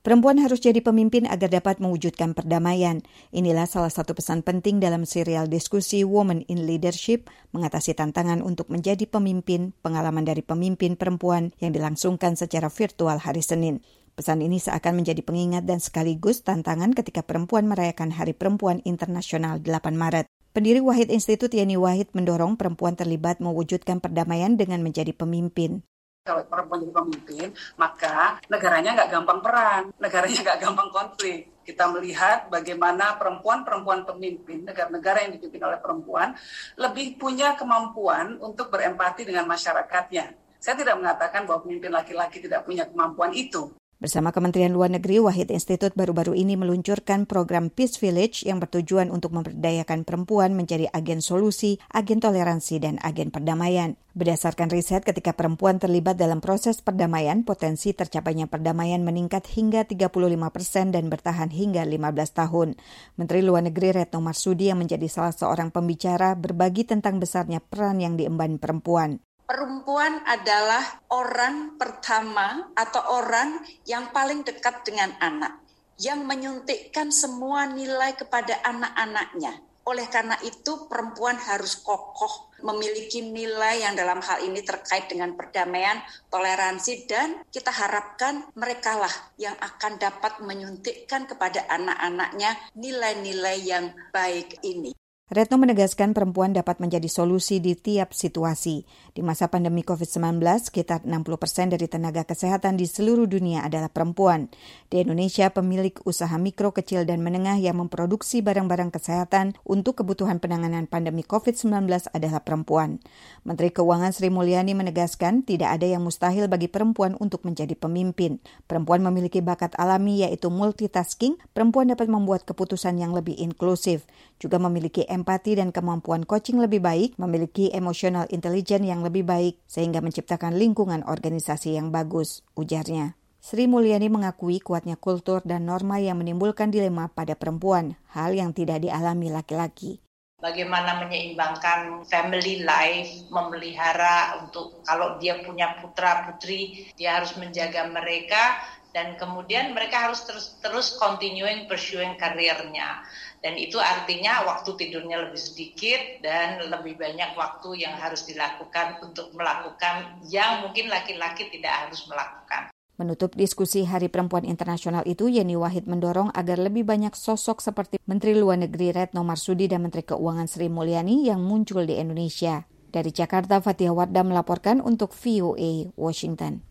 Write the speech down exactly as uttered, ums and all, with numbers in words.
Perempuan harus jadi pemimpin agar dapat mewujudkan perdamaian. Inilah salah satu pesan penting dalam serial diskusi Women in Leadership, mengatasi tantangan untuk menjadi pemimpin, pengalaman dari pemimpin perempuan yang dilangsungkan secara virtual hari Senin. Pesan ini seakan menjadi pengingat dan sekaligus tantangan ketika perempuan merayakan Hari Perempuan Internasional delapan Maret. Pendiri Wahid Institute Yeni Wahid mendorong perempuan terlibat mewujudkan perdamaian dengan menjadi pemimpin. Kalau perempuan jadi pemimpin, maka negaranya nggak gampang perang, negaranya nggak gampang konflik. Kita melihat bagaimana perempuan-perempuan pemimpin, negara-negara yang dipimpin oleh perempuan, lebih punya kemampuan untuk berempati dengan masyarakatnya. Saya tidak mengatakan bahwa pemimpin laki-laki tidak punya kemampuan itu. Bersama Kementerian Luar Negeri, Wahid Institute baru-baru ini meluncurkan program Peace Village yang bertujuan untuk memberdayakan perempuan menjadi agen solusi, agen toleransi, dan agen perdamaian. Berdasarkan riset, ketika perempuan terlibat dalam proses perdamaian, potensi tercapainya perdamaian meningkat hingga tiga puluh lima persen dan bertahan hingga lima belas tahun. Menteri Luar Negeri Retno Marsudi yang menjadi salah seorang pembicara berbagi tentang besarnya peran yang diemban perempuan. Perempuan adalah orang pertama atau orang yang paling dekat dengan anak, yang menyuntikkan semua nilai kepada anak-anaknya. Oleh karena itu, perempuan harus kokoh, memiliki nilai yang dalam hal ini terkait dengan perdamaian, toleransi, dan kita harapkan merekalah yang akan dapat menyuntikkan kepada anak-anaknya nilai-nilai yang baik ini. Retno menegaskan perempuan dapat menjadi solusi di tiap situasi. Di masa pandemi covid sembilan belas, sekitar enam puluh persen dari tenaga kesehatan di seluruh dunia adalah perempuan. Di Indonesia, pemilik usaha mikro, kecil, dan menengah yang memproduksi barang-barang kesehatan untuk kebutuhan penanganan pandemi covid sembilan belas adalah perempuan. Menteri Keuangan Sri Mulyani menegaskan tidak ada yang mustahil bagi perempuan untuk menjadi pemimpin. Perempuan memiliki bakat alami yaitu multitasking, perempuan dapat membuat keputusan yang lebih inklusif, juga memiliki empati dan kemampuan coaching lebih baik, memiliki emotional intelligence yang lebih baik, sehingga menciptakan lingkungan organisasi yang bagus, ujarnya. Sri Mulyani mengakui kuatnya kultur dan norma yang menimbulkan dilema pada perempuan, hal yang tidak dialami laki-laki. Bagaimana menyeimbangkan family life, memelihara untuk kalau dia punya putra-putri, dia harus menjaga mereka, dan kemudian mereka harus terus terus continuing pursuing karirnya. Dan itu artinya waktu tidurnya lebih sedikit dan lebih banyak waktu yang harus dilakukan untuk melakukan yang mungkin laki-laki tidak harus melakukan. Menutup diskusi Hari Perempuan Internasional itu, Yeni Wahid mendorong agar lebih banyak sosok seperti Menteri Luar Negeri Retno Marsudi dan Menteri Keuangan Sri Mulyani yang muncul di Indonesia. Dari Jakarta, Fathia Wardah melaporkan untuk V O A Washington.